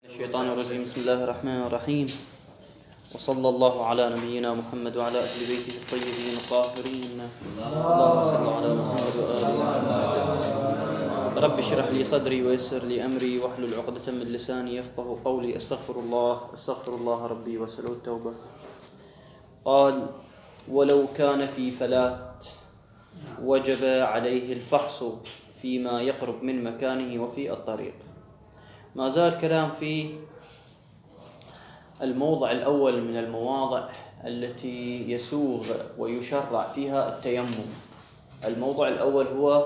الشيطان الرجيم. بسم الله الرحمن الرحيم، وصلى الله على نبينا محمد وعلى أهل بيته الطيبين الطاهرين. اللهم صل على محمد وآله وصحبه. رب اشرح لي صدري ويسر لي أمري واحلل عقدة من لساني يفقه قولي. أستغفر الله ربي وأسأله التوبة. قال: ولو كان في فلات وجب عليه الفحص فيما يقرب من مكانه وفي الطريق. ما زال الكلام في الموضع الأول من المواضع التي يسوغ ويشرع فيها التيمم. الموضع الأول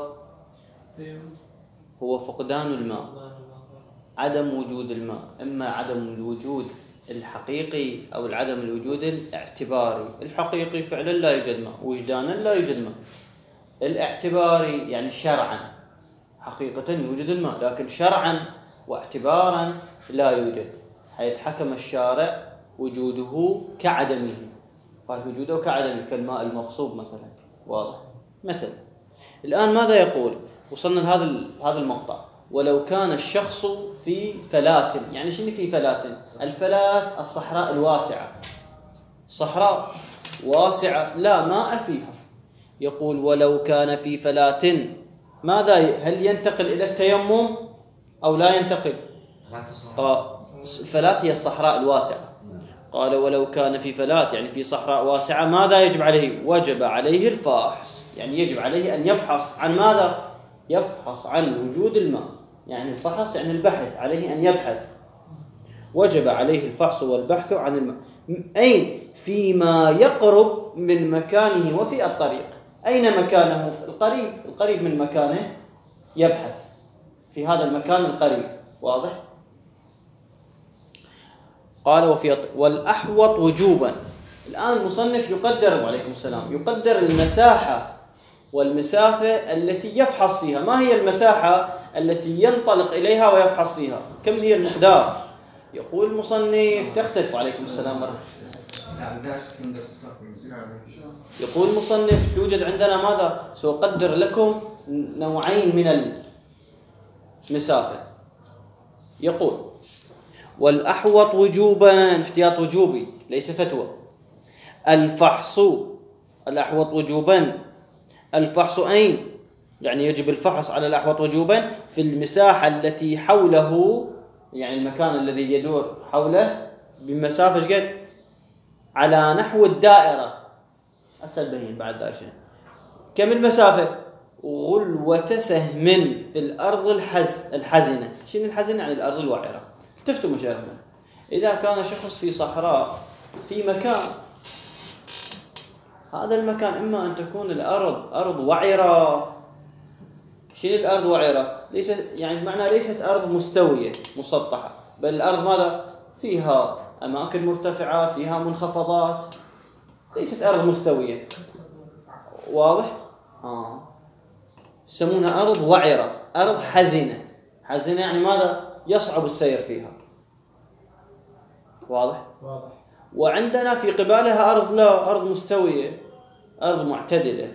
هو فقدان الماء، عدم وجود الماء، إما عدم الوجود الحقيقي أو العدم الوجود الاعتباري. الحقيقي فعلا لا يوجد ماء، وجدانا لا يوجد ماء. الاعتباري يعني شرعا حقيقة يوجد الماء، لكن شرعا واعتبارا لا يوجد، حيث حكم الشارع وجوده كعدمه. قال وجوده كعدمه، كالماء المغصوب مثلا. واضح؟ مثلا الآن ماذا يقول؟ وصلنا لهذا المقطع: ولو كان الشخص في فلات. يعني شنو في فلات؟ الفلات الصحراء الواسعة، صحراء واسعة لا ماء فيها. يقول ولو كان في فلات، ماذا هل ينتقل إلى التيمم أو لا ينتقل؟ الفلات هي الصحراء الواسعة. قال ولو كان في فلات يعني في صحراء واسعة، ماذا يجب عليه؟ وجب عليه الفحص، يعني يجب عليه أن يفحص عن ماذا؟ يفحص عن وجود الماء. يعني الفحص يعني البحث، عليه أن يبحث. وجب عليه الفحص والبحث عن الماء. أين؟ فيما يقرب من مكانه وفي الطريق. أين مكانه؟ القريب من مكانه يبحث في هذا المكان القريب. واضح؟ قال والأحوط وجوبا. الآن المصنف يقدر، وعليكم السلام، يقدر المساحة والمسافة التي يفحص فيها. ما هي المساحة التي ينطلق إليها ويفحص فيها؟ كم هي المقدار؟ يقول المصنف تختلف. وعليكم السلام ورحمة الله. يقول المصنف توجد عندنا ماذا؟ سأقدر لكم نوعين من المسافة. يقول والأحوط وجوبا، احتياط وجوبي ليس فتوى. الفحص الأحوط وجوبا. الفحص أين؟ يعني يجب الفحص على الأحوط وجوبا في المساحة التي حوله، يعني المكان الذي يدور حوله بمسافة قد على نحو الدائرة. أسأل بهين بعد ذلك كم المسافة؟ غلوة سهم في الأرض الحزنة. شنو الحزنة؟ يعني الأرض الوعرة. التفتوا مشاهدنا، إذا كان شخص في صحراء في مكان، هذا المكان إما أن تكون الأرض أرض وعرة. شنو الأرض وعرة؟ ليست أرض مستوية مسطحة، بل الأرض ماذا؟ فيها أماكن مرتفعة، فيها منخفضات، ليست أرض مستوية. واضح؟ يسمونها أرض وعرة، أرض حزنة. حزنة يعني ماذا؟ يصعب السير فيها. واضح؟ وعندنا في قبالها أرض مستوية، أرض معتدلة.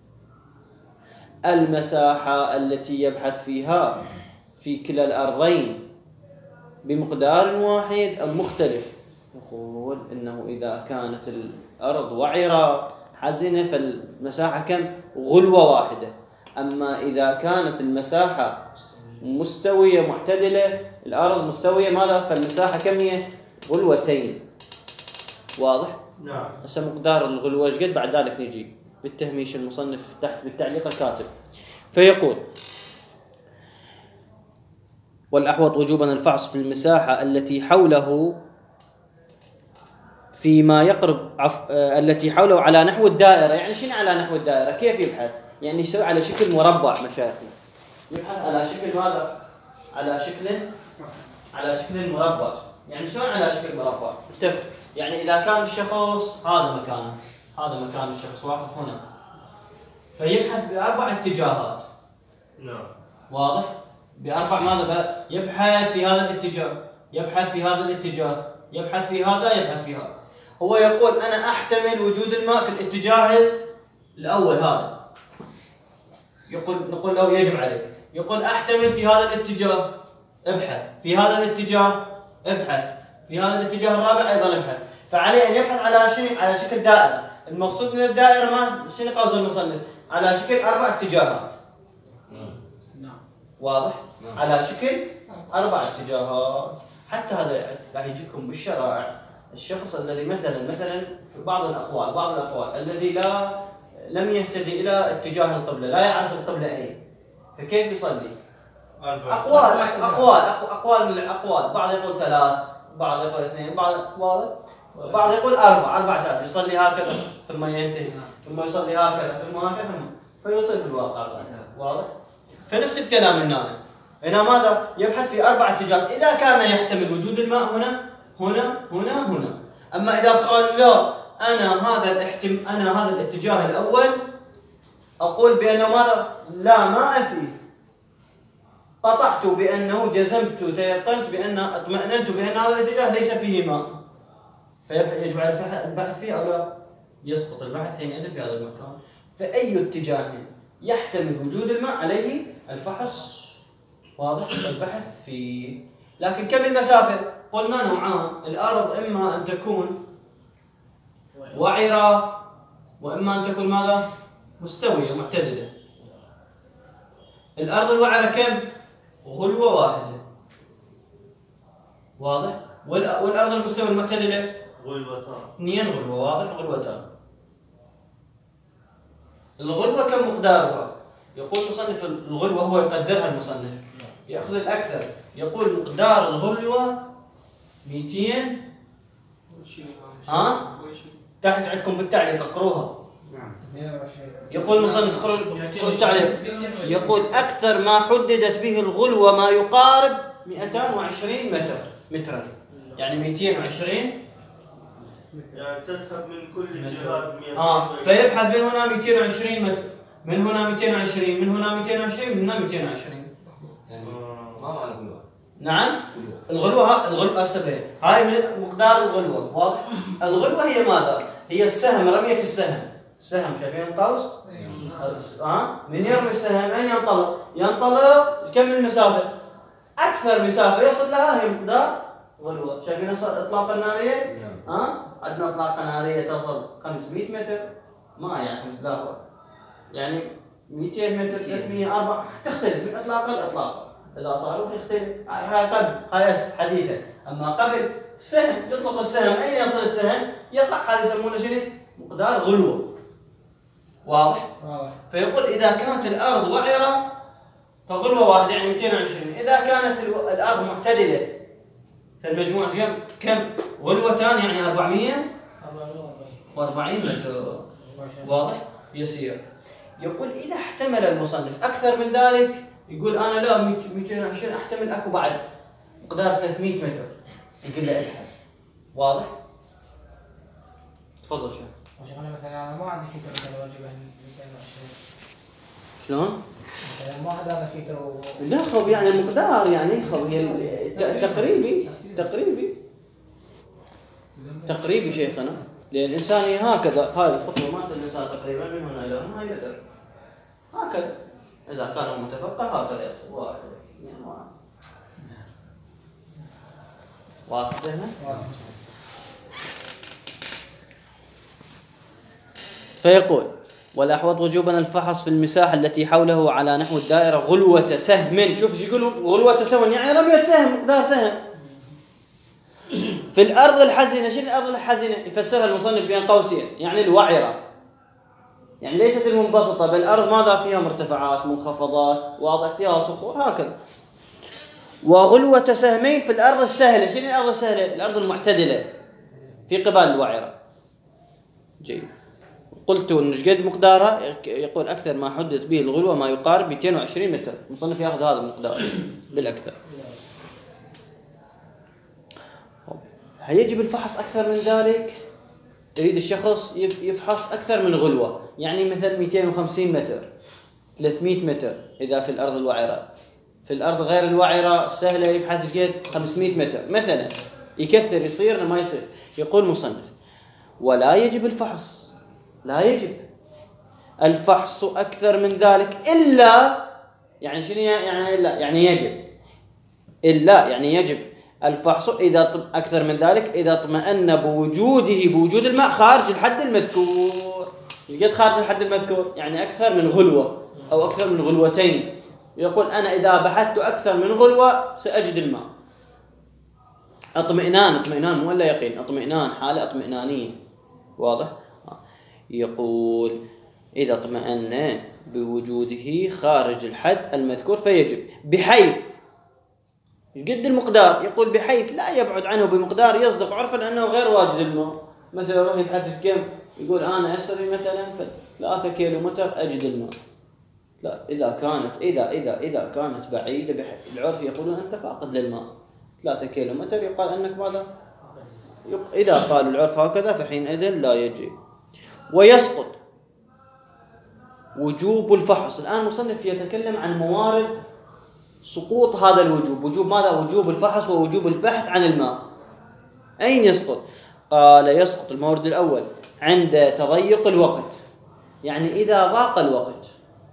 المساحة التي يبحث فيها في كلا الأرضين بمقدار واحد أم مختلف؟ يقول إنه إذا كانت الأرض وعرة حزنة فالمساحة كم؟ غلوة واحدة. أما إذا كانت المساحة مستوية معتدلة، الأرض مستوية ماذا؟ فالمساحة كم هي؟ غلوتين. واضح؟ نعم. هسه مقدار الغلوة ايش قد؟ بعد ذلك نجي بالتهميش. المصنف تحت بالتعليق كاتب. فيقول والأحوط وجوبا الفحص في المساحة التي حوله فيما يقرب التي حوله على نحو الدائرة. يعني شنو على نحو الدائرة؟ كيف يبحث؟ يعني يسوي على شكل مربع مشايخنا. يبحث على شكل ماذا؟ على شكل مربع. يعني شلون على شكل مربع؟ اتفق. يعني إذا كان الشخص هذا مكانه، هذا مكان الشخص واقف هنا، فيبحث بأربع اتجاهات. نعم. واضح؟ بأربع ماذا؟ يبحث في هذا الاتجاه، يبحث في هذا الاتجاه، يبحث في هذا، يبحث في هذا. هو يقول أنا أحتمل وجود الماء في الاتجاه الأول هذا. نقول له يجب عليك. يقول أحتمل في هذا الاتجاه، ابحث في هذا الاتجاه، ابحث في هذا الاتجاه الرابع أيضا ابحث. فعليه أن يبحث على شنو؟ على شكل دائرة. المقصود من الدائرة ما شنو قصد المصنف؟ على شكل 4 اتجاهات. نعم. واضح؟ على شكل 4 اتجاهات. حتى هذا راح يجيكم بالشرائع الشخص الذي مثلا في بعض الأقوال الذي لم يهتدي إلى اتجاه القبلة، لا يعرف القبلة أين، فكيف يصلي؟ أقوال من الأقوال، بعض يقول 3، بعض يقول 2، بعض يقول 4 يصلي هكذا ثم ينتهي، ثم يصلي هكذا ثم هكذا، فيصل بالواقع. واضح؟ فنفس الكلام هنا ماذا؟ يبحث في 4 اتجاهات إذا كان يحتمل وجود الماء هنا. أما إذا قال لا أنا هذا الاتجاه الأول أقول بأنه ماذا؟ لا ماء فيه، قطعت بأنه جزمت تيقنت بأن اطمأننت بأن هذا الاتجاه ليس فيه ماء، فيجب على البحث فيه أو لا؟ يسقط البحث حينئذ في هذا المكان. فأي اتجاه يحتمل وجود الماء عليه الفحص، واضح؟ البحث فيه. لكن كم المسافة؟ قلنا نوعان، الأرض إما أن تكون وعرة وإما أن تكون ماذا؟ مستوية معتدلة. الأرض الوعرة كم؟ غلوة واحدة. واضح؟ والأرض المستوية المعتدلة؟ غلوتان. 2 غلوة. واضح؟ غلوتان. الغلوة كم مقدارها؟ يقول مصنف الغلوة هو يقدرها المصنف، يأخذ الأكثر، يقول مقدار الغلوة 200. تحت عندكم بالتعليق اقروها. يقول مصنف اقروا التعليق. يقول أكثر ما حددت به الغلوة ما يقارب 220 مترا، يعني 220. يعني تسحب من كل جهة 100. فيبحث من هنا 220 متر، من هنا 220، من هنا 220، من هنا 220. ما معنى غلوة؟ نعم، الغلوة سبعين. هاي من مقدار الغلوة. واضح؟ الغلوة هي ماذا؟ هي السهم، رمية السهم. شايفين القوس؟ من يرمي السهم أين ينطلق كم المسافة؟ أكثر مسافة يصل لها هي مقدار غلوة. شايفين إطلاق النارية؟ عندنا إطلاق نارية توصل 500 متر، ما يعني 5 يعني 200 متر، 300، 400، تختلف من إطلاق لإطلاق. إذا صاروخ يختلف، هاي حديثا. أما قبل السهم، يطلق السهم أين يصل السهم؟ يقع، هذا يسمونه شنو؟ مقدار غلوة. واضح؟ فيقول إذا كانت الأرض وعرة فغلوة واحدة يعني 220. إذا كانت الأرض معتدلة فالمجموع فيها كم؟ غلوتان يعني 440 متر. واضح؟ يسير. يقول إذا احتمل المصنف أكثر من ذلك، يقول أنا لا 220 أحتمل أكو بعد مقدار 300 متر، يقول له ابحث. واضح؟ تفضل شيخ. أنا مثلا أنا ما عندي فيتر مثلا واجب 220. شلون؟ مثلا ما حدا أنا فيتر لا خب يعني مقدار، يعني خب هي تقريبي شيخنا، لأن الإنسان هي هكذا، هذه الخطوة مالت الإنسان تقريبا من هنا إلى هنا هاي متر هكذا. إذا كان متفقه هكذا يصير 1 2 1. واضح هنا؟ فيقول والأحوط وجوبا الفحص في المساحة التي حوله على نحو الدائرة غلوة سهم. شوف ايش يقولوا غلوة سهم، يعني رمية سهم، مقدار سهم. في الأرض الحزنة. شنو الأرض الحزنة؟ يفسرها المصنف بين قوسين، يعني الوعرة، يعني ليست المنبسطة، بل الأرض ماذا فيها؟ مرتفعات، منخفضات، واضح، فيها صخور هكذا. وغلوة سهمين في الأرض السهلة. شنو الأرض السهلة؟ الأرض المعتدلة في قبال الوعرة. جيد. قلت إن قد مقدارها، يقول أكثر ما حدث به الغلوة ما يقارب 220 متر. المصنف يأخذ هذا المقدار بالأكثر. هيجب الفحص أكثر من ذلك. يريد الشخص يفحص أكثر من غلوة، يعني مثل 250 متر، 300 متر إذا في الأرض الوعرة. في الأرض غير الوعرة سهلة يبحث قد 500 متر مثلا. يكثر يصير ما يصير. يقول مصنف ولا يجب الفحص، لا يجب الفحص أكثر من ذلك إلا، يعني شنو يعني إلا؟ يعني يجب، إلا يعني يجب الفحص إذا أكثر من ذلك إذا اطمأن بوجود الماء خارج الحد المذكور. قد خارج الحد المذكور يعني أكثر من غلوة أو أكثر من غلوتين. يقول أنا إذا بحثت أكثر من غلوة سأجد الماء. اطمئنان مو إلا يقين، اطمئنان حالة اطمئنانية. واضح؟ يقول إذا اطمأن بوجوده خارج الحد المذكور فيجب، بحيث قد المقدار. يقول بحيث لا يبعد عنه بمقدار يصدق عرفا أنه غير واجد الماء. مثلا يروح يبحث في كم، يقول أنا أسري مثلا 3 كيلومتر أجد الماء. لا، إذا كانت بعيدة العرف يقولون أنت فاقد للماء. 3 كيلومتر يقال أنك ماذا؟ إذا قال العرف هكذا فحينئذ لا يجب. ويسقط وجوب الفحص. الآن المصنف يتكلم عن موارد سقوط هذا الوجوب. وجوب ماذا؟ وجوب الفحص ووجوب البحث عن الماء. أين يسقط؟ قال يسقط المورد الأول عند تضيق الوقت، يعني إذا ضاق الوقت.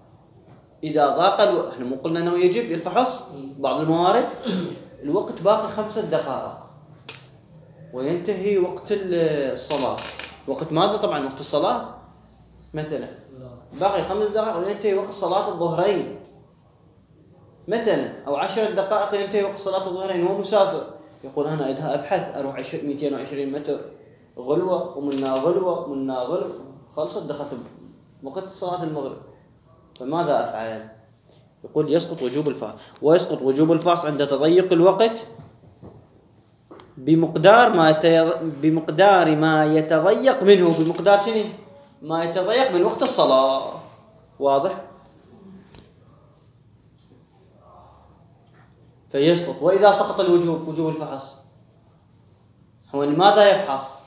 احنا مو قلنا أنه يجب الفحص بعض الموارد. الوقت باقي 5 دقائق وينتهي وقت الصلاة. وقت ماذا؟ طبعا وقت الصلاة مثلا باقي 5 دقائق وينتهي وقت صلاة الظهرين مثلا، أو 10 دقائق ينتهي وقت صلاة الظهرين وهو مسافر. يقول أنا إذا أبحث أروح 220 متر غلوة ومنها غلوة خلصت دخلت وقت صلاة المغرب، فماذا أفعل؟ يقول يسقط وجوب الفحص. ويسقط وجوب الفحص عند تضيق الوقت بمقدار ما يتضيق منه. بمقدار شنو؟ ما يتضيق من وقت الصلاة. واضح؟ فيسقط. وإذا سقط الوجوب، وجوب الفحص، هو لماذا يفحص؟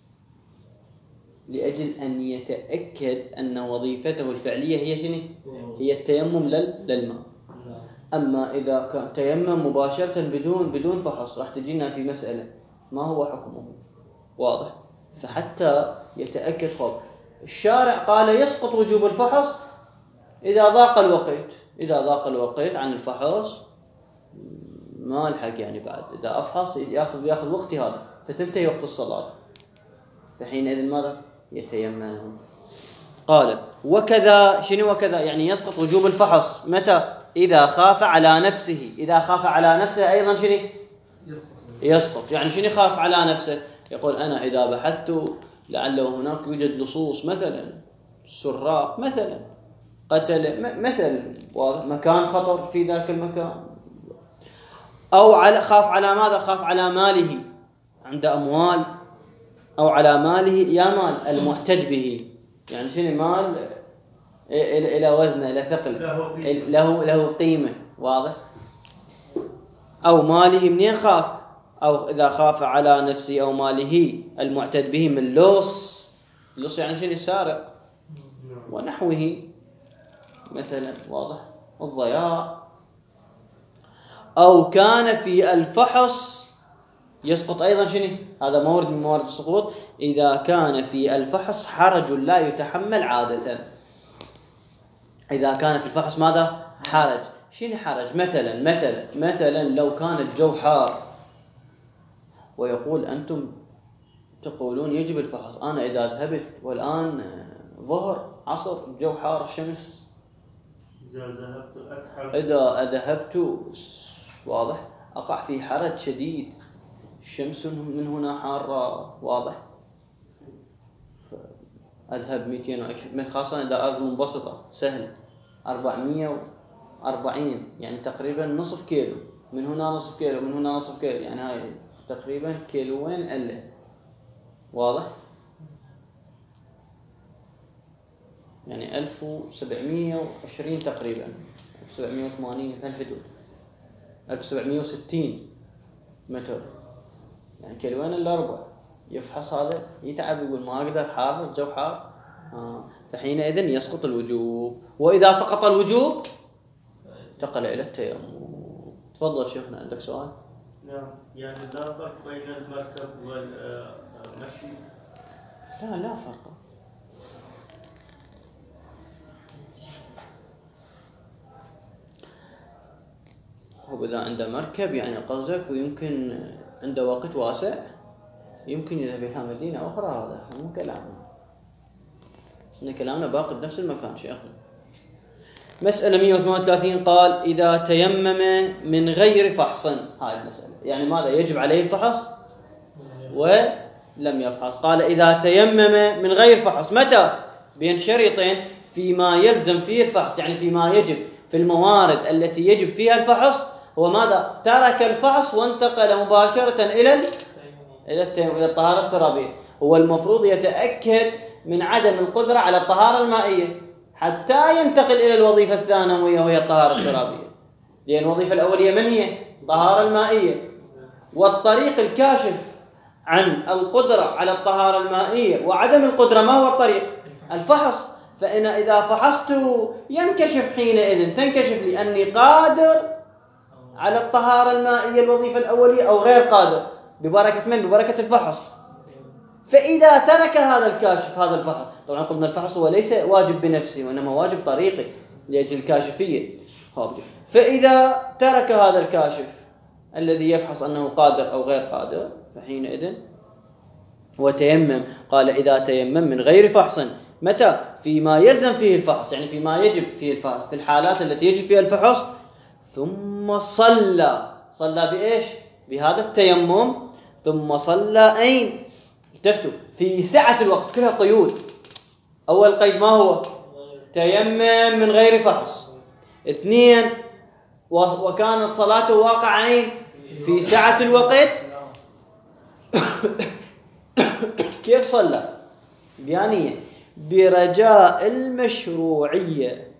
لأجل أن يتأكد أن وظيفته الفعلية هي شنو؟ هي التيمم للماء. أما إذا كان تيمم مباشرة بدون فحص راح تجينا في مسألة ما هو حكمه. واضح؟ فحتى يتأكد الشارع قال يسقط وجوب الفحص إذا ضاق الوقت عن الفحص. ما الحق يعني بعد إذا أفحص يأخذ وقتي هذا فتنتهي وقت الصلاة، فحينئذ ماذا؟ يتيمم. قال وكذا. شنو وكذا؟ يعني يسقط وجوب الفحص متى؟ إذا خاف على نفسه. إذا خاف على نفسه أيضا شنو؟ يسقط. يعني شنو خاف على نفسه؟ يقول أنا إذا بحثت لعله هناك يوجد لصوص مثلا، سراق مثلا، قتل مثلا، مكان خطر في ذاك المكان. أو خاف على ماذا؟ خاف على ماله، عنده أموال، أو على ماله يا مال المعتد به. يعني شنو مال إلى وزنه، إلى ثقل، له قيمة. واضح؟ أو ماله منين خاف؟ أو إذا خاف على نفسه أو ماله المعتد به من لص يعني شنو؟ سارق ونحوه مثلا. واضح؟ الضياع. أو كان في الفحص يسقط أيضا شنو؟ هذا مورد من موارد السقوط. إذا كان في الفحص حرج لا يتحمل عادة. إذا كان في الفحص ماذا؟ حرج. شنو حرج؟ مثلا لو كان الجو حار ويقول أنتم تقولون يجب الفحص. أنا إذا ذهبت والآن ظهر عصر الجو حار الشمس، إذا ذهبت واضح أقع في حرج شديد، الشمس من هنا حارة. واضح؟ أذهب 220 خاصة إذا أرض منبسطة سهل 440 يعني تقريبا نصف كيلو، من هنا نصف كيلو من هنا نصف كيلو، يعني هاي تقريبا كيلوين إلا. واضح؟ يعني 1720 تقريبا، 1780 في الحدود، 1760 متر، يعني كيلوين إلا ربع. يفحص هذا يتعب يقول ما أقدر، حار الجو حار. فحينئذ يسقط الوجوب. وإذا سقط الوجوب انتقل إلى التيمم. تفضل شيخنا، عندك سؤال؟ نعم، يعني لا فرق بين المركب والمشي؟ لا فرق. هو إذا عنده مركب يعني قصدك، ويمكن عنده وقت واسع، يمكن يذهب إلى مدينة أخرى. هذا مو كلامنا، إن كلامنا باقي بنفس المكان شيخنا. مسألة 138 قال إذا تيمم من غير فحص. هاي المسألة يعني ماذا يجب عليه الفحص ولم يفحص. قال إذا تيمم من غير فحص، متى؟ بين شريطين، فيما يلزم فيه الفحص، يعني فيما يجب في الموارد التي يجب فيها الفحص. هو ماذا؟ ترك الفحص وانتقل مباشرة إلى الطهارة الترابية. هو المفروض يتأكد من عدم القدرة على الطهارة المائية حتى ينتقل إلى الوظيفة الثانوية وهي الطهارة الترابية، لأن الوظيفة الأولية من هي؟ الطهارة المائية. والطريق الكاشف عن القدرة على الطهارة المائية وعدم القدرة ما هو الطريق؟ الفحص. فإن إذا فحصت ينكشف حينئذ، تنكشف لي أني قادر على الطهارة المائية الوظيفة الأولية أو غير قادر، ببركة من؟ ببركة الفحص. فإذا ترك هذا الكاشف هذا الفحص، طبعا قلنا الفحص هو ليس واجب بنفسه وإنما واجب طريقي لأجل الكاشفية. فإذا ترك هذا الكاشف الذي يفحص أنه قادر أو غير قادر، فحينئذ وتيمم. قال إذا تيمم من غير فحص، متى؟ فيما يلزم فيه الفحص، يعني فيما يجب فيه الفحص، في الحالات التي يجب فيها الفحص. ثم صلى بإيش؟ بهذا التيمم. ثم صلى أين؟ التفتوا في سعة الوقت، كلها قيود. أول قيد ما هو؟ تيمم من غير فحص. 2 وكانت صلاته واقعين في سعة الوقت. كيف صلى؟ بيانية برجاء المشروعية.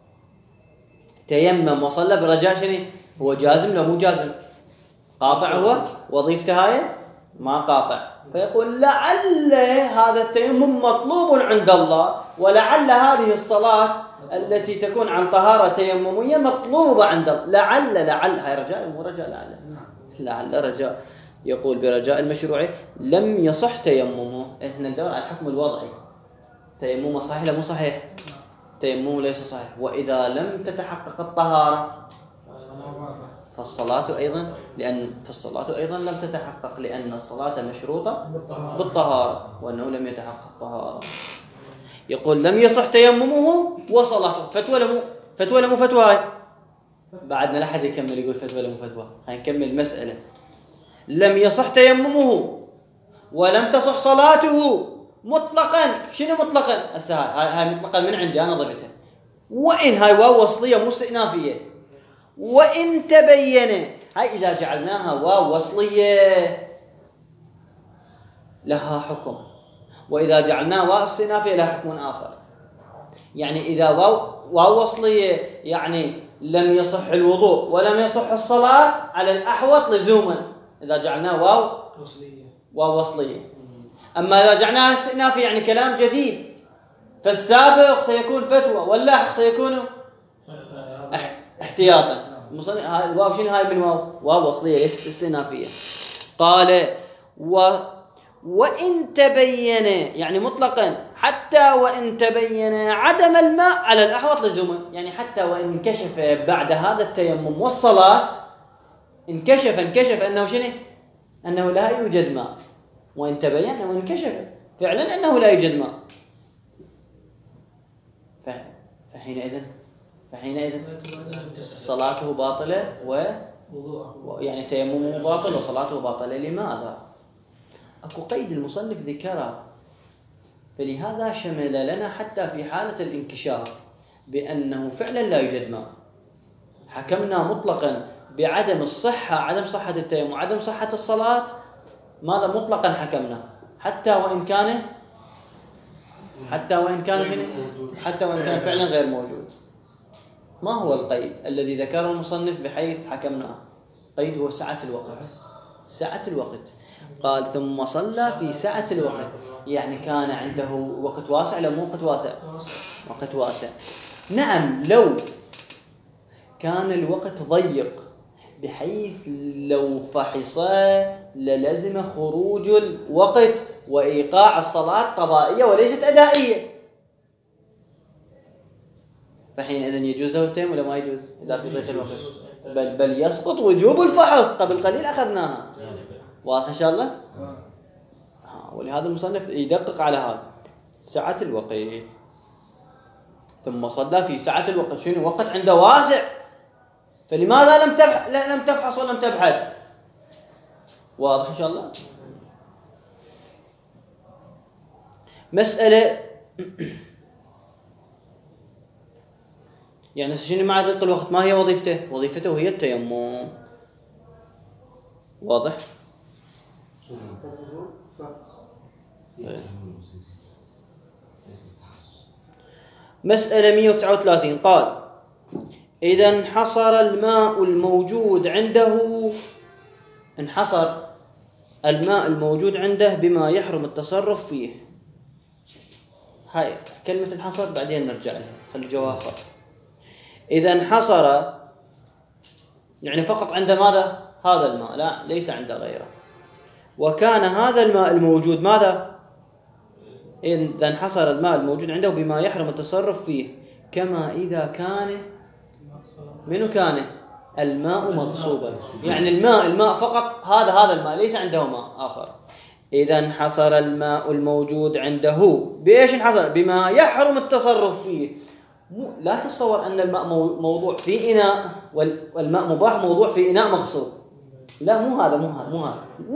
تيمم وصلى برجاء شنو؟ هو جازم لو مو جازم؟ قاطع هو وظيفته هاي؟ ما قاطع. فيقول لعل هذا التيمم مطلوب عند الله، ولعل هذه الصلاة التي تكون عن طهارة تيممية مطلوبة عند الله. لعل هاي رجاء مو رجاء، لعل رجاء. يقول برجاء المشروعية لم يصح تيممه. احنا ندور على الحكم الوضعي، تيممه صحيح لا مو صحيح؟ تيممه ليس صحيح. وإذا لم تتحقق الطهارة فالصلاة أيضا، لأن فالصلاة أيضا لم تتحقق، لأن الصلاة مشروطة بالطهارة وأنه لم يتحقق الطهارة. يقول لم يصح تيممه وصلاته. فتوى لمو فتوى هاي؟ بعدنا لا أحد يكمل يقول فتوى لمو فتوى. خلينا نكمل المسألة. لم يصح تيممه ولم تصح صلاته مطلقا. شنو مطلقا؟ هاي مطلقا من عندي أنا ضبطها. وإن هاي واو وصلية مو استئنافية. وإن تبين، هاي إذا جعلناها واو وصلية لها حكم، وإذا جعلناها واو استئنافية لها حكم آخر. يعني إذا واو وصلية يعني لم يصح الوضوء ولم يصح الصلاة على الأحوط لزوما، إذا جعلناه واو وصلية. أما إذا جعلناها استئنافية يعني كلام جديد، فالسابق سيكون فتوى واللاحق سيكون احتياطا. هاي الواو شنو؟ هاي من واو وصلية ليست استئنافية. قال وإن تبين، يعني مطلقا حتى وإن تبين عدم الماء على الأحوط لزوما، يعني حتى وإن انكشف بعد هذا التيمم والصلاة انكشف أنه شنو؟ أنه لا يوجد ماء. وإن تبين وانكشف فعلا أنه لا يوجد ماء، فحينئذ صلاته باطلة يعني تيممه باطل وصلاته باطلة. لماذا؟ أكو قيد المصنف ذكره، فلهذا شمل لنا حتى في حالة الانكشاف بأنه فعلا لا يوجد ماء. حكمنا مطلقا بعدم الصحة، عدم صحة التيمم وعدم صحة الصلاة. ماذا مطلقا حكمنا؟ حتى وإن كان فعلا غير موجود. ما هو القيد الذي ذكره المصنف بحيث حكمنا؟ قيد هو سعة الوقت. قال ثم صلى في سعة الوقت، يعني كان عنده وقت واسع لا مو وقت واسع؟ وقت واسع. نعم، لو كان الوقت ضيق بحيث لو فحص للزم خروج الوقت وإيقاع الصلاة قضائية وليست أدائية، فحينئذ يجوز له التيمم ولا ما يجوز إذا في ضيق الوقت؟ بل يسقط وجوب الفحص. قبل قليل أخذناها. واضح إن شاء الله؟ ولهذا المصنف يدقق على هذا سعة الوقت. ثم صلى في سعة الوقت. شنو وقت عنده واسع، فلماذا لم تفحص ولم تبحث؟ واضح إن شاء الله؟ مسألة يعني شنو معنى ضيق الوقت؟ ما هي وظيفته؟ وظيفته هي التيمم. واضح؟ مسألة 139 قال: إذا انحصر الماء الموجود عنده بما يحرم التصرف فيه. هاي كلمة انحصر بعدين نرجع لها، خلي جواها خط. إذا انحصر يعني فقط عند ماذا؟ هذا الماء، لا ليس عند غيره. وكان هذا الماء الموجود ماذا؟ إذا انحصر الماء الموجود عنده بما يحرم التصرف فيه، كما إذا كان منو كان الماء مغصوبا، يعني الماء فقط هذا الماء، ليس عنده ماء آخر. إذا انحصر الماء الموجود عنده بإيش انحصر؟ بما يحرم التصرف فيه. لا تتصور أن الماء موضوع في إناء والماء مباح موضوع في إناء مغصوب. لا، مو هذا.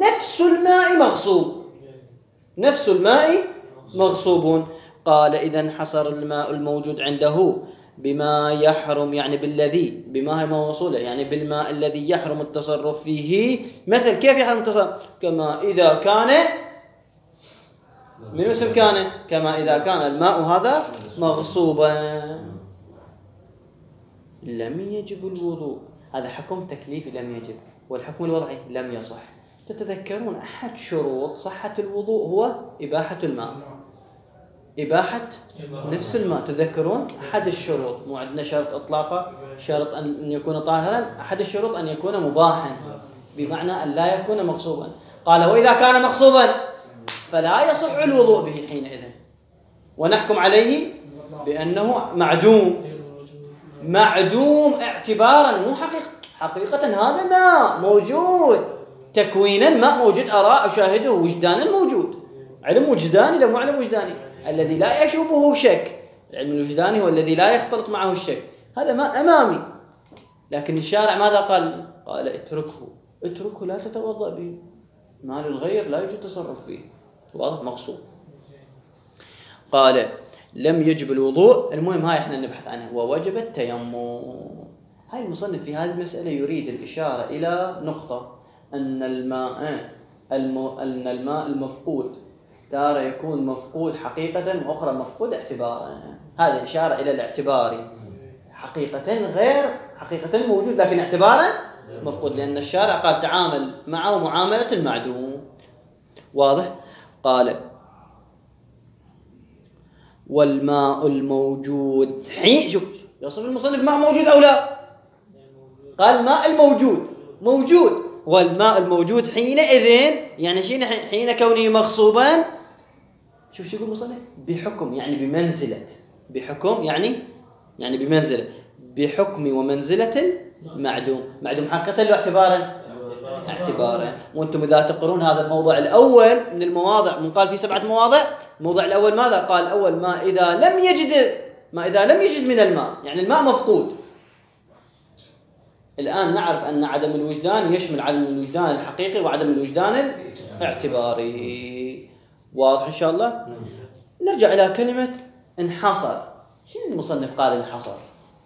نفس الماء مغصوب. قال: إذا انحصر الماء الموجود عنده بما يحرم، يعني بالذي، بما هي موصولة، يعني بالماء الذي يحرم التصرف فيه. مثل كيف يحرم التصرف؟ كما إذا كان من اسم كان، كما إذا كان الماء هذا مغصوبا لم يجب الوضوء. هذا حكم تكليفي لم يجب، والحكم الوضعي لم يصح. تتذكرون أحد شروط صحة الوضوء هو إباحة الماء، إباحة نفس الماء. تذكرون أحد الشروط، مو عندنا شرط إطلاقه، شرط أن يكون طاهرا، أحد الشروط أن يكون مباحا، بمعنى أن لا يكون مغصوبا. قال: وإذا كان مغصوبا فلا يصح الوضوء به حينئذ، ونحكم عليه بأنه معدوم اعتبارا، مو حقيقة هذا ماء موجود، تكوينا ماء موجود، أرى أشاهده، وجدانا موجود، علم وجداني لو مو علم وجداني الذي لا يشوبه شك. العلم الوجداني هو الذي لا يختلط معه الشك. هذا ماء أمامي، لكن الشارع ماذا قال؟ قال: اتركه لا تتوضأ به، مال الغير لا يوجد تصرف فيه. واضح؟ مقصود. قال: لم يجب الوضوء. المهم هاي احنا نبحث عنها. ووجب التيمم. هاي المصنف في هذه المسألة يريد الإشارة إلى نقطة، أن الماء المفقود تارة يكون مفقود حقيقة، وأخرى مفقود اعتبارا. هذه إشارة إلى الاعتبار، حقيقة غير حقيقة موجود، لكن اعتبارا مفقود، لأن الشارع قال: تعامل معه معاملة المعدوم. واضح؟ قال: والماء الموجود حين، شوف يصف المصنف ماء موجود أو لا؟ قال: ماء الموجود موجود، والماء الموجود حينئذ، يعني حين كونه مغصوبا. شوف شو يقول المصنف؟ بحكم، يعني بمنزلة، بحكم يعني بمنزلة، بحكم ومنزلة المعدوم. معدوم حقيقة لو اعتبارا. وانتم إذا تقرون هذا الموضوع الأول من المواضع، من قال في 7 مواضع، الموضوع الأول ماذا قال؟ أول ما إذا لم يجد من الماء، يعني الماء مفقود. الآن نعرف أن عدم الوجدان يشمل عدم الوجدان الحقيقي وعدم الوجدان الاعتباري. واضح إن شاء الله؟ نرجع إلى كلمة انحصر. شنو المصنف قال انحصر؟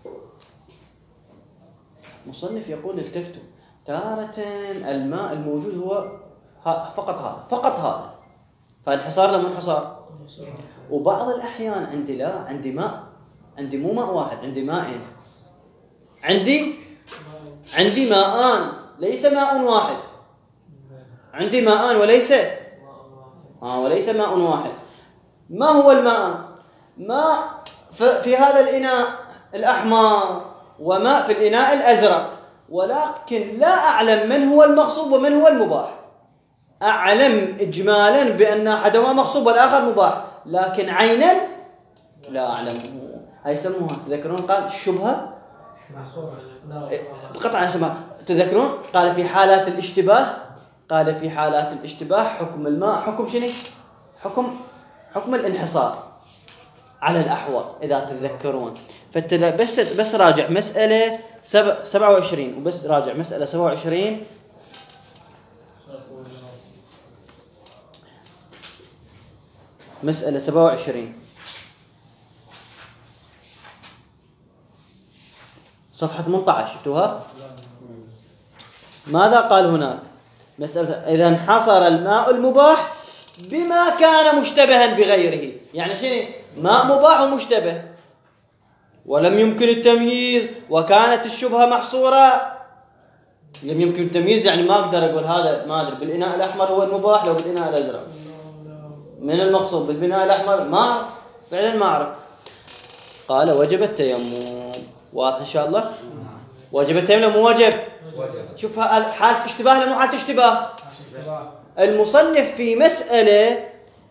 المصنف يقول: التفتوا، تارة الماء الموجود هو فقط هذا، فانحصار لم انحصار. وبعض الأحيان عندي ماء، عندي مو ماء واحد، عندي ماءين، عندي ماءان ليس ماء واحد، عندي ماءان وليس ماء واحد. ما هو الماء؟ ماء في هذا الإناء الأحمر، وماء في الإناء الأزرق، ولكن لا أعلم من هو المغصوب ومن هو المباح. أعلم إجمالا بأن أحدهما مغصوب والآخر مباح، لكن عينا لا أعلمه. هاي يسموها، تذكرون قال الشبهة قطعا اسمها تذكرون قال في حالات الاشتباه، قال في حالات الاشتباه حكم الماء حكم شنو؟ حكم الانحصار على الأحوط إذا تتذكرون. بس راجع مسألة 27 وبس راجع مسألة 27 مسألة 27 صفحة 18 شفتوها؟ ماذا قال هناك؟ مسألة إذا انحصر الماء المباح بما كان مشتبها بغيره، يعني شنو؟ ماء مباح ومشتبه ولم يمكن التمييز وكانت الشبهة محصورة. لم يمكن التمييز يعني ما أقدر أقول هذا ما أدري بالإناء الأحمر هو المباح لو بالإناء الأزرق من المقصود بالبناء الأحمر ما أعرف، فعلا ما أعرف. قال وجب التيمم. واضح إن شاء الله؟ وجب التيمم مو وجب. شوف حالة اشتباه لمو حالة اشتباه. المصنف في مسألة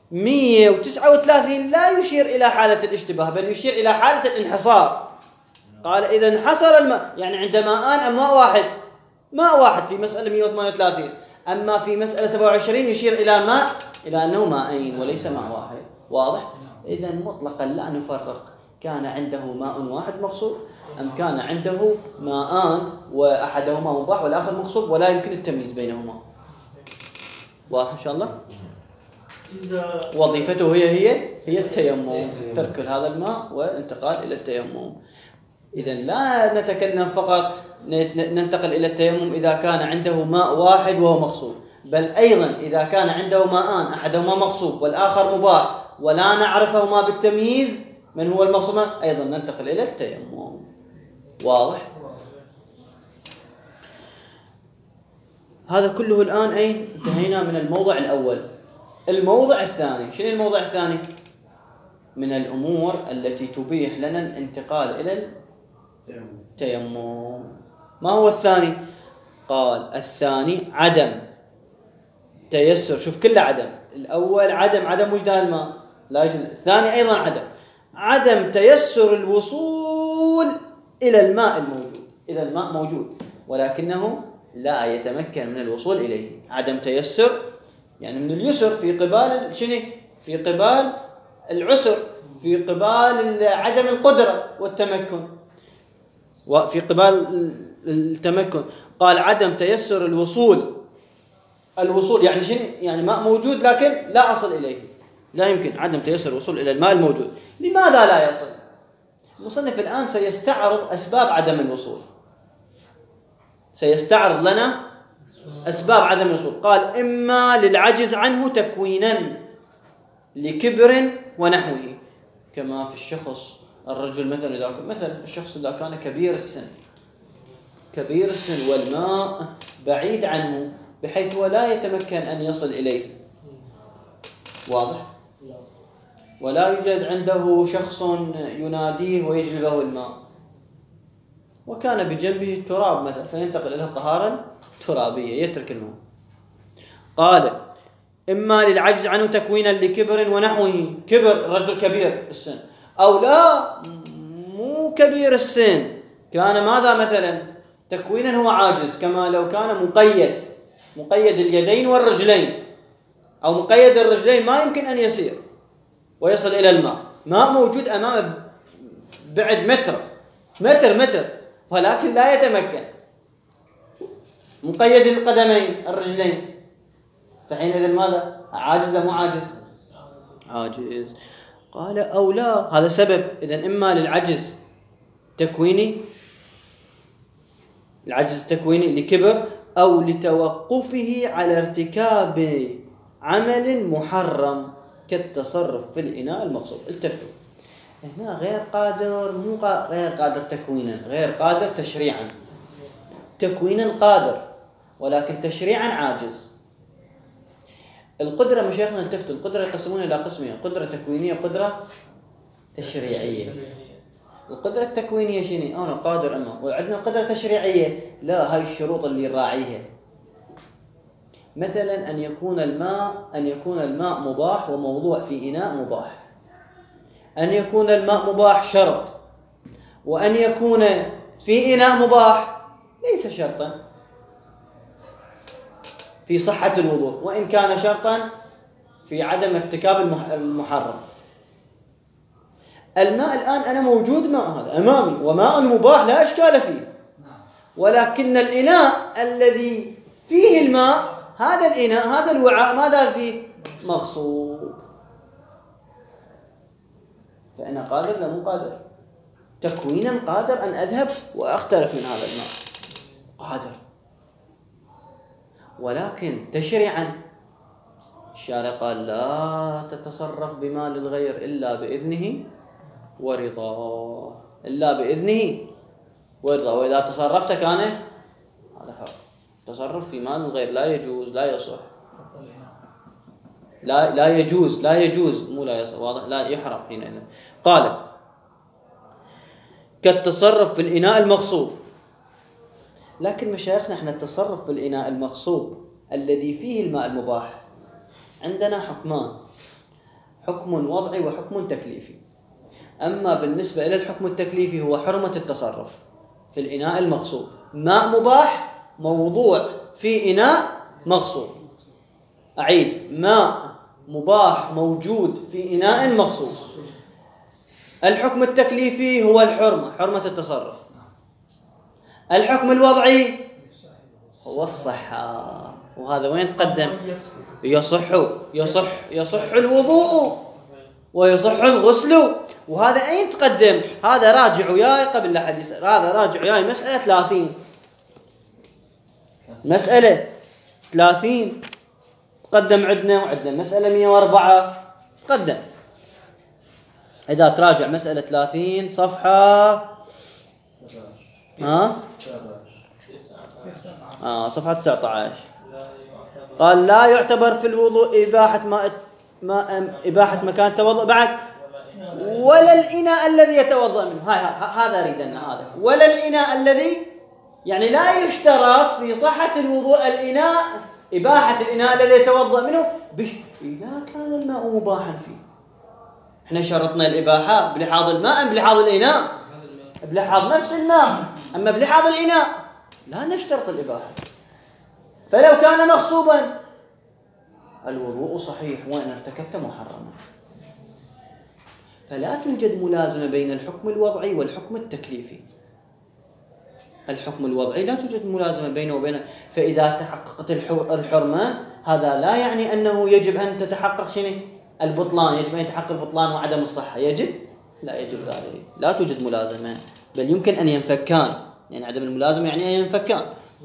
139 لا يشير إلى حالة الاشتباه بل يشير إلى حالة الانحصار. قال إذا انحصر الماء يعني عند ماءان أم ماء واحد في مسألة 138. أما في مسألة 27 يشير إلى الماء إلى أنه ماءين وليس ماء واحد. واضح؟ إذا مطلقا لا نفرق كان عنده ماء واحد مغصوب أم كان عنده ماءان وأحدهما مباح والآخر مغصوب ولا يمكن التمييز بينهما. واضح إن شاء الله؟ وظيفته هي التيمم، ترك هذا الماء والانتقال إلى التيمم. إذا لا نتكلم فقط ننتقل إلى التيمم إذا كان عنده ماء واحد وهو مغصوب، بل أيضا إذا كان عنده ماءان أحدهما مغصوب والآخر مباح ولا نعرفهما بالتمييز من هو المغصوب أيضا ننتقل إلى التيمم. واضح؟ هذا كله الآن أين انتهينا من الموضع الأول. الموضع الثاني، شنو الموضع الثاني؟ من الأمور التي تبيح لنا الانتقال إلى التيمم. ما هو الثاني؟ قال الثاني عدم تيسر. شوف كله عدم. الأول عدم وجدان الماء لا يوجد. الثاني أيضا عدم تيسر الوصول إلى الماء الموجود. إذا الماء موجود ولكنه لا يتمكن من الوصول إليه. عدم تيسر يعني من اليسر في قبال شنو؟ في قبال العسر، في قبال عدم القدرة والتمكن وفي قبال التمكن. قال عدم تيسر الوصول يعني شنو؟ يعني ماء موجود لكن لا أصل إليه، لا يمكن عدم تيسر الوصول إلى الماء الموجود. لماذا لا يصل؟ المصنف الآن سيستعرض أسباب عدم الوصول، سيستعرض لنا أسباب عدم الوصول. قال إما للعجز عنه تكوينا لكبر ونحوه، كما في الشخص الرجل مثلا الشخص إذا كان كبير السن والماء بعيد عنه بحيث هو لا يتمكن أن يصل إليه. واضح؟ ولا يوجد عنده شخص يناديه ويجلب له الماء وكان بجنبه التراب مثلا فينتقل إلى الطهارة الترابية يترك الماء. قال إما للعجز عنه تكوينا لكبر ونحوه، كبر الرجل كبير السن أو لا مو كبير السن كان ماذا مثلا تكوينا هو عاجز، كما لو كان مقيد اليدين والرجلين أو مقيد الرجلين ما يمكن أن يسير ويصل إلى الماء. ماء موجود أمامه بعد متر ولكن لا يتمكن، مقيد القدمين الرجلين، فحينئذ ماذا؟ عاجز مو عاجز؟ عاجز. قال أو لا، هذا سبب. إذن إما للعجز تكويني لكبر أو لتوقفه على ارتكاب عمل محرم كالتصرف في الإناء المغصوب. التفتوا هنا غير قادر، مو غير قادر تكوينا، غير قادر تشريعا. تكوينا قادر ولكن تشريعا عاجز. القدرة مشايخنا التفتوا القدرة يقسمونها إلى قسمين: قدرة تكوينية وقدرة تشريعية. القدرة التكوينية شنو؟ أنا قادر أما، وعندنا القدرة التشريعية لا، هاي الشروط اللي نراعيها. مثلا أن يكون الماء مباح وموضوع في إناء مباح. أن يكون الماء مباح شرط، وأن يكون في إناء مباح ليس شرطا في صحة الوضوء، وإن كان شرطا في عدم ارتكاب المحرم. الماء الآن أنا موجود ماء هذا أمامي وماء مباح لا إشكال فيه، ولكن الإناء الذي فيه الماء، هذا الإناء هذا الوعاء ماذا فيه؟ مغصوب. فأنا قادر لا مو قادر؟ تكوينا قادر أن أذهب وأختلف من هذا الماء، قادر. ولكن تشريعا الشارع قال لا تتصرف بمال الغير إلا بإذنه ورضاه، إلا بإذنه ورضاه. وإذا تصرفت كان هذا حق. تصرف في مال الغير لا يجوز، لا يصح، لا يجوز مو لا يصح، واضح، لا يحرم حينئذ. قال كالتصرف في الإناء المغصوب. لكن مشايخنا احنا التصرف في الإناء المغصوب الذي فيه الماء المباح عندنا حكمان، حكم وضعي وحكم تكليفي. أما بالنسبة إلى الحكم التكليفي هو حرمة التصرف في الإناء المغصوب. ماء مباح موضوع في إناء مغصوب، أعيد، ماء مباح موجود في إناء مغصوب. الحكم التكليفي هو الحرمة، حرمة التصرف. الحكم الوضعي هو الصحة، وهذا وين تقدم؟ يصح الوضوء ويصح الغسل، وهذا أين تقدم؟ هذا راجع وياي قبل لا حديث، هذا راجع وياي مسألة 30، مسألة 30 تقدم عندنا، وعندنا مسألة 104 تقدم. إذا تراجع مسألة 30 صفحة صفحة 19 قال لا يعتبر في الوضوء إباحة مكان التوضؤ بعد، ولا الإناء الذي يتوضأ منه. هذا أريدنا، هذا ولا الإناء الذي، يعني لا يشترط في صحة الوضوء الإناء، إباحة الإناء الذي يتوضأ منه إذا كان الماء مباحا فيه. احنا شرطنا الإباحة بلحاظ الماء أم بلحاظ الإناء؟ بلحاظ نفس الماء، أما بلحاظ الإناء لا نشترط الإباحة. فلو كان مغصوبا الوضوء صحيح وإن ارتكبت محرما. فلا توجد ملازمة بين الحكم الوضعي والحكم التكليفي. الحكم الوضعي لا توجد ملازمة بينه وبينه. فإذا تحققت الحرمة هذا لا يعني أنه يجب أن تتحقق البطلان، يجب أن يتحقق البطلان وعدم الصحة، لا يجب ذلك، لا توجد ملازمة، بل يمكن أن ينفكان، يعني عدم الملازمة يعني أن ينفكان.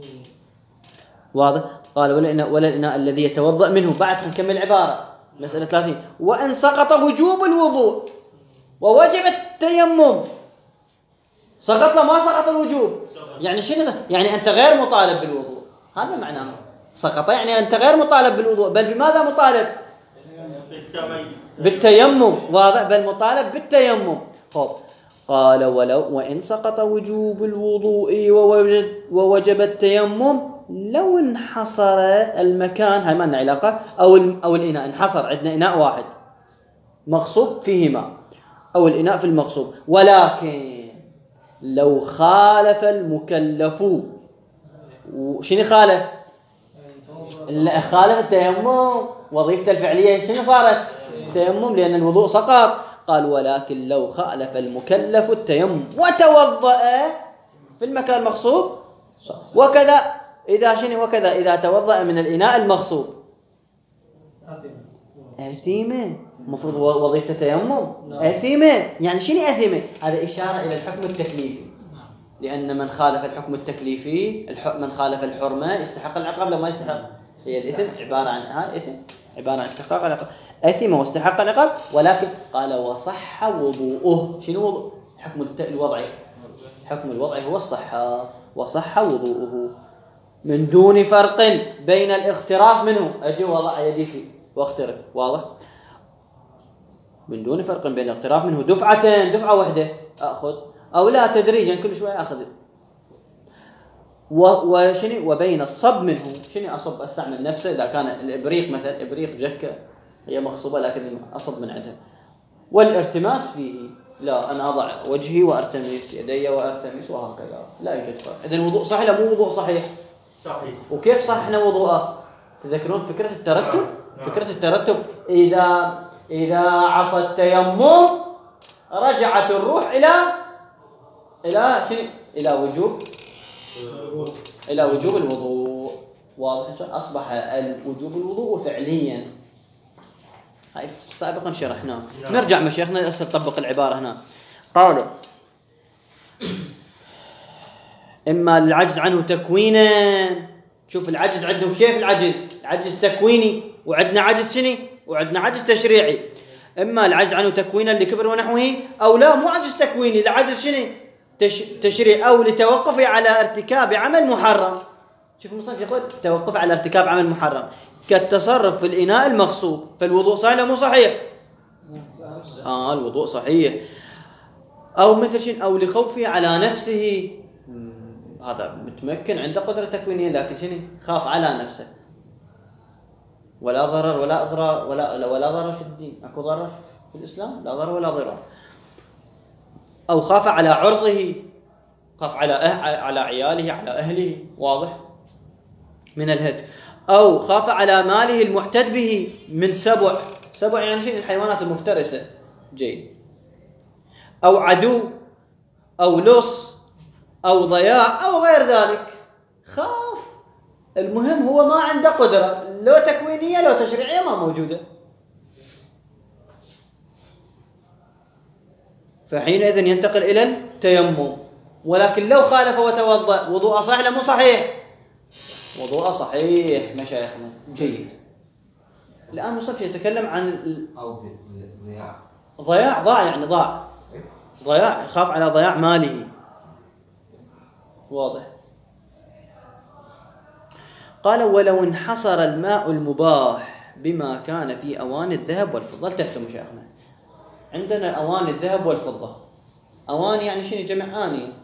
واضح؟ قال ولا الإناء الذي يتوضأ منه. بعد نكمل عبارة مسألة 30 وإن سقط وجوب الوضوء ووجب التيمم. سقط له ما سقط الوجوب، يعني شنو؟ يعني أنت غير مطالب بالوضوء، هذا معناه سقط، يعني أنت غير مطالب بالوضوء، بل بماذا مطالب؟ بالتيمم. واضح؟ بل مطالب بالتيمم. قال وإن سقط وجوب الوضوء ووجب التيمم لو انحصر المكان، هاي ما لنا علاقة، أو الإناء انحصر، عندنا إناء واحد مغصوب فيه ماء، أو الإناء في المغصوب. ولكن لو خالف المكلف، شنو خالف؟ خالف التيمم، وظيفته الفعلية شنو صارت؟ التيمم، لأن الوضوء سقط. قال ولكن لو خالف المكلف التيمم وتوضأ في المكان المغصوب، وكذا إذا توضأ من الإناء المغصوب أثيمة. المفروض وظيفة تيمم أثيمة، يعني شنو أثيمة؟ هذا إشارة إلى الحكم التكليفي، لأن من خالف الحكم التكليفي، من خالف الحرمة يستحق العقاب لما يستحق. هي الإثم عبارة عن إثم، عبارة عن استحقاق العقاب، أثم واستحق العقاب. ولكن قال وصح وضوءه. شنو وضوء؟ حكم الوضعي، حكم الوضعي هو الصحة، وصح وضوءه من دون فرق بين الاغتراف منه. أجي وضع يدي فيه واغترف، واضح؟ من دون فرق بين الاغتراف منه دفعة واحدة أخذ، أو لا تدريجا كل شوية أخذ. وبين الصب منه، شنو أصب؟ أستعمل نفسه. إذا كان الإبريق مثلا، إبريق جكة هي مغصوبة لكن أصب من عندها. والارتماس فيه، لا أنا أضع وجهي وأرتمس، يدي وأرتمس، وهكذا، لا يوجد فرق. إذن وضوء صحيح لا مو وضوء صحيح؟ صحيح. وكيف صححنا وضوءه؟ تذكرون فكرة الترتب؟ فكرة الترتب إذا عصى التيمم رجعت الروح إلى شنو؟ إلى وجوب الوضوء. واضح؟ أصبح وجوب الوضوء فعليا. هاي سابقا شرحناه. نرجع مشايخنا هسه نطبق العبارة هنا. قالوا إما العجز عنه تكوينا. شوف العجز عندهم كيف العجز تكويني، وعندنا عجز شنو؟ وعندنا عجز تشريعي. إما العجز عنه تكوينا لكبر ونحوه، أو لا مو عجز تكويني، لعجز شنو؟ تشريع، أو لتوقف على ارتكاب عمل محرم. شوف المصنف يقول توقف على ارتكاب عمل محرم كالتصرف في الإناء المغصوب، فالوضوء صحيح مو صحيح؟ الوضوء صحيح. أو مثل شنو؟ أو لخوفه على نفسه، هذا متمكن عنده قدرة تكوينية لكن شنو؟ خاف على نفسه. ولا ضرر ولا إضرار ولا ضرر في الدين، أكو ضرر في الإسلام؟ لا ضرر ولا ضرر. أو خاف على عرضه، خاف على عياله، على أهله، واضح؟ من الهد. أو خاف على ماله المعتد به من سبع يعني شنو؟ الحيوانات المفترسة. جيد. أو عدو، أو لص، أو ضياع، أو غير ذلك. خاف. المهم هو ما عنده قدرة، لو تكوينية لو تشريعية ما موجودة. فحينئذ ينتقل إلى التيمم. ولكن لو خالف وتوضأ وضوء صحيح لا مو صحيح؟ وضوء صحيح مشايخنا. جيد. الآن مصنف يتكلم عن ضياع يعني ضياع، يخاف على ضياع ماله. واضح. قال ولو انحصر الماء المباح بما كان في أواني الذهب والفضة. التفتوا مشايخنا، عندنا أواني الذهب والفضة. أواني يعني شنو؟ جمع آنية.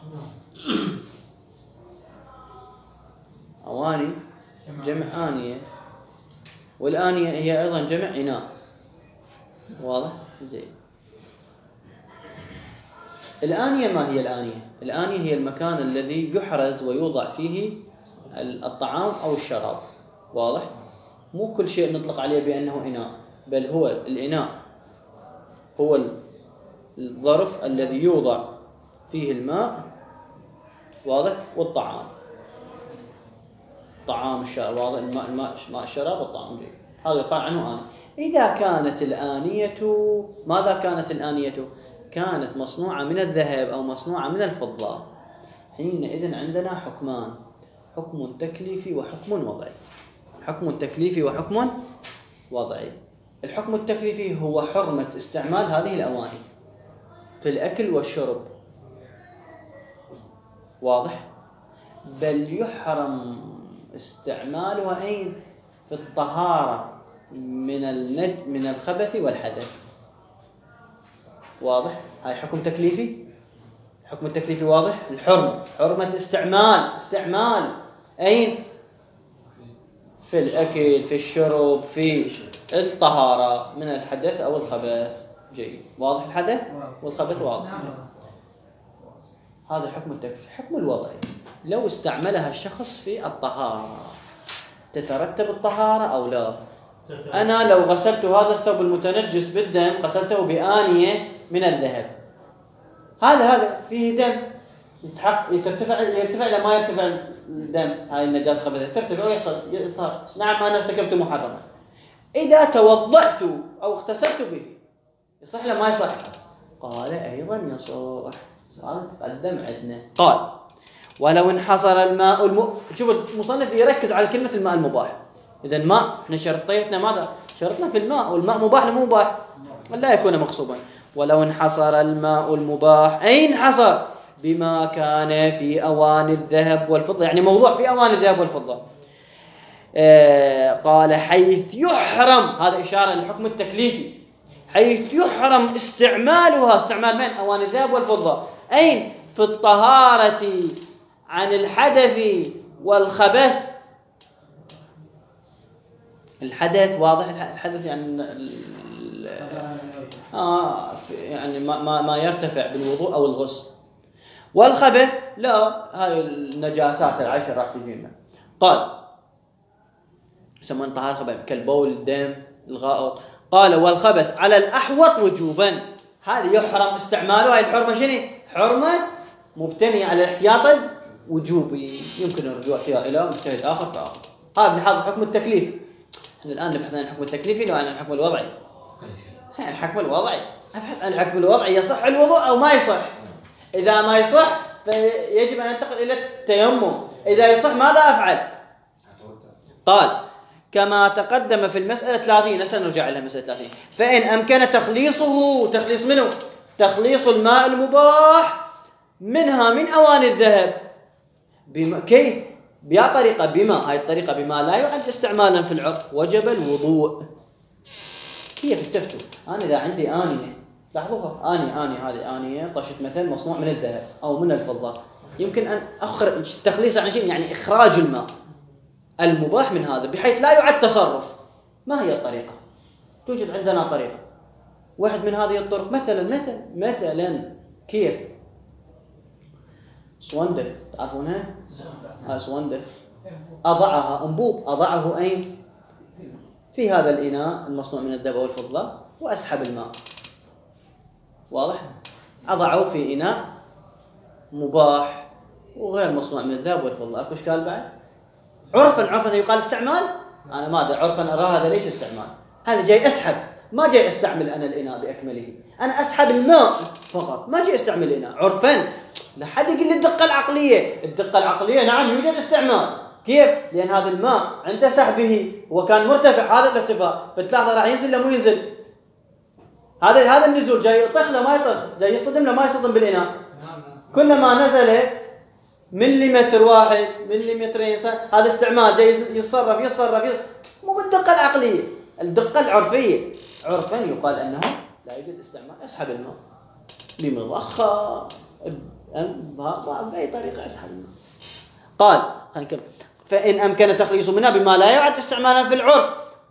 أواني جمع آنية، والآنية هي أيضا جمع إناء. واضح؟ زين. الآنية ما هي الآنية؟ الآنية هي المكان الذي يحرز ويوضع فيه الطعام أو الشراب. واضح؟ مو كل شيء نطلق عليه بأنه إناء، بل هو الإناء هو الظرف الذي يوضع فيه الماء، واضح؟ والطعام، طعام الشراب، واضح؟ الماء الشراب والطعام. جيد. هذا يقال عنه آنية. إذا كانت الآنية، ماذا كانت الآنية؟ كانت مصنوعة من الذهب أو مصنوعة من الفضة، حينئذ عندنا حكمان: حكم تكليفي وحكم وضعي. حكم تكليفي وحكم وضعي. الحكم التكليفي هو حرمة استعمال هذه الأواني في الأكل والشرب. واضح؟ بل يحرم استعمالها أين؟ في الطهارة من الخبث والحدث. واضح؟ هاي حكم تكليفي. الحكم التكليفي واضح. حرمة استعمال أين؟ في الأكل، في الشرب، في الطهارة من الحدث أو الخبث. جيد. واضح الحدث والخبث؟ واضح. هذا الحكم التكليفي. الحكم الوضعي: لو استعملها الشخص في الطهارة تترتب الطهارة أو لا؟ أنا لو غسلت هذا الثوب المتنجس بالدم، غسلته بآنية من الذهب، هذا فيه دم، يرتفع إلى ما يرتفع الدم، هاي النجاسة خبثة ترتفع ويحصل إطهار. نعم أنا ارتكبت محرما. إذا توضأت أو اغتسلت به يصح لا ما يصح؟ قال أيضا يصح. هذا تقدم عندنا. قال ولو انحصر الماء شوف المصنف يركز على كلمة الماء المباح. إذا الماء احنا شرطيتنا ماذا؟ شرطنا في الماء، والماء مباح لمو مباح؟ لا يكون مغصوبا. ولو انحصر الماء المباح، أي انحصر؟ بما كان في أواني الذهب والفضة، يعني موضوع في أواني الذهب والفضة. قال حيث يحرم، هذا إشارة للحكم التكليفي، حيث يحرم استعمالها، استعمال من؟ أواني الذهب والفضة. أين؟ في الطهارة عن الحدث والخبث. الحدث واضح، الحدث يعني يعني ما يرتفع بالوضوء أو الغسل. والخبث لا، هاي النجاسات العشر راح تجينا. قال يسمون طهارة خبث كالبول، الدم، الغائط. قال والخبث على الأحوط وجوبا، هذه يحرم استعماله. هاي الحرمة شنو؟ حرمة مبتنية على الاحتياط الوجوبي، يمكن الرجوع فيها إلى مجتهد آخر فآخر. هذا بلحاظ الحكم التكليفي. احنا الآن نبحث عن الحكم التكليفي لو عن الحكم الوضعي. الحكم الوضعي أبحث عن الحكم الوضعي، يصح الوضوء أو ما يصح. إذا ما يصح فيجب أن ينتقل إلى التيمم. إذا يصح ماذا أفعل؟ قال كما تقدم في المسألة 30. سنرجع إلى مسألة 30. فإن أمكن تخليصه، تخليص منه؟ تخليص الماء المباح منها من أواني الذهب. كيف؟ بيا طريقة بما، هاي الطريقة بما لا يعد استعمالا في العرف، وجب الوضوء. كيف التفتوا؟ أنا إذا عندي آنية، لاحظوها، آنية هذه آنية طشت مثلا مصنوع من الذهب أو من الفضة، يمكن أن أخرج تخليص عن شيء، يعني إخراج الماء المباح من هذا بحيث لا يعد تصرف. ما هي الطريقة؟ توجد عندنا طريقة، واحد من هذه الطرق مثلا كيف؟ سوندة، تعرفونها؟ سوندة أضعها أنبوب، أضعه أين؟ في هذا الإناء المصنوع من الذهب أو الفضة وأسحب الماء. واضح؟ أضعه في إناء مباح وغير مصنوع من الذهب والفضة. أكو إشكال بعد؟ عرفا يقال استعمال؟ أنا ما أدري، عرفا أرى هذا ليس استعمال، هذا جاي أسحب، ما جاي أستعمل أنا الإناء بأكمله، أنا أسحب الماء فقط، ما جاي أستعمل الإناء. عرفا لا حد يقول لي الدقة العقلية نعم يوجد استعمال. كيف؟ لأن هذا الماء عند سحبه وكان مرتفع، هذا الارتفاع فتلاحظ راح ينزل لا مو ينزل، هذا النزول جاي يطخ لا ما يطخ، جاي يصطدم لا ما يصطدم بالإناء. كلما نزل مليمتر واحد مليمترين هذا استعمال، جاي يتصرف مو بالدقة العقلية، الدقة العرفية. عرفا يقال أنه لا يوجد استعمال، أسحب الماء بمضخة بأي طريقة أسحب الماء. قال فإن أمكن تخليص منها بما لا يعد استعمالا في العرف،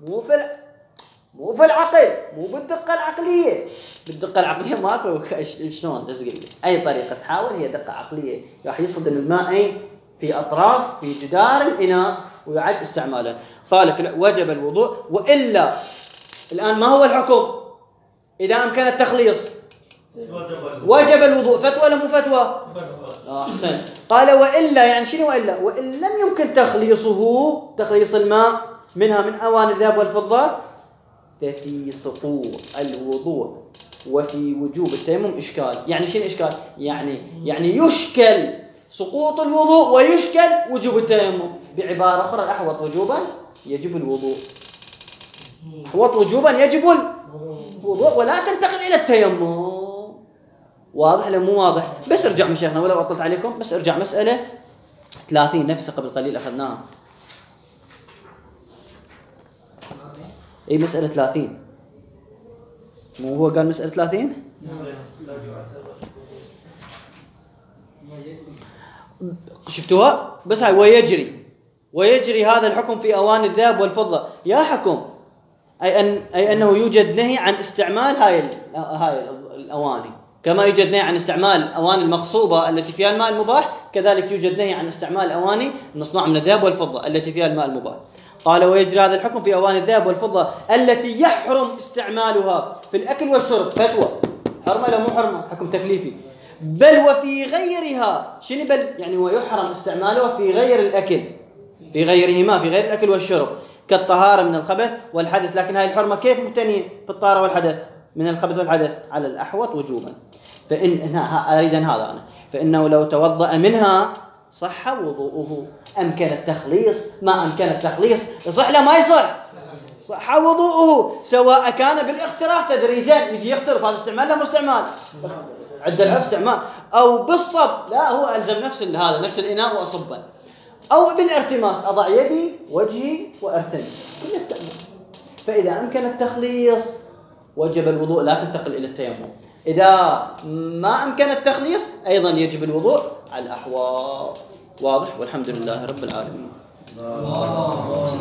مو في العقل، مو بالدقة العقلية. بالدقة العقلية ماكو شلون تسقي أي طريقة تحاول، هي دقة عقلية، راح يصطدم الماء في أطراف في جدار الإناء ويعد استعمالا. قال وجب الوضوء. وإلا الآن ما هو الحكم إذا أمكن التخليص؟ وجب الوضوء. فتوى ولا مو فتوى؟ أحسن. قال وإلا يعني شنو وإن لم يمكن تخليص الماء منها من أواني الذهب والفضة، ففي سقوط الوضوء وفي وجوب التيمم إشكال. يعني شنو إشكال؟ يعني يشكل سقوط الوضوء ويشكل وجوب التيمم. بعبارة أخرى الأحوط وجوبا يجب الوضوء، أحوط وجوبا يجب الوضوء ولا تنتقل إلى التيمم. واضح ولا مو واضح؟ بس ارجع من شيخنا ولا أطلت عليكم، بس ارجع مسألة 30 نفسها قبل قليل أخذناها. أي مسألة 30 مو هو قال مسألة 30؟ شفتوها؟ بس هاي ويجري هذا الحكم في أواني الذهب والفضة. يا حكم أي أنه يوجد نهي عن استعمال هاي الأواني، كما يوجد نهي عن استعمال الأواني المغصوبة التي فيها الماء المباح، كذلك يوجد نهي عن استعمال الأواني المصنوعة من الذهب والفضة التي فيها الماء المباح. قال ويجري هذا الحكم في أواني الذهب والفضة التي يحرم استعمالها في الأكل والشرب. فتوى حرمة لا مو حرمة؟ حكم تكليفي. بل وفي غيرها. شنو بل؟ يعني ويحرم استعمالها في غير الأكل، في غيرهما، في غير الأكل والشرب، كالطهارة من الخبث والحدث. لكن هذه الحرمة كيف مبتنية في الطهارة والحدث من الخبث والحدث؟ على الأحوط وجوبا. فإنه لو توضأ منها صح وضوءه. أمكن التخليص ما أمكن التخليص يصح لا ما يصح؟ صح وضوءه، سواء كان بالاختراف تدريجا، يجي يخترف، هذا استعمال لا مستعمال، عد العرف استعمال، أو بالصب، لا هو ألزم نفس الإناء وأصبا، أو بالارتماس، أضع يدي وجهي وأرتمي، كل استعمال. فإذا أمكن التخليص وجب الوضوء، لا تنتقل إلى التيمم. إذا ما أمكن التخليص أيضا يجب الوضوء على الأحوال. واضح؟ والحمد لله رب العالمين.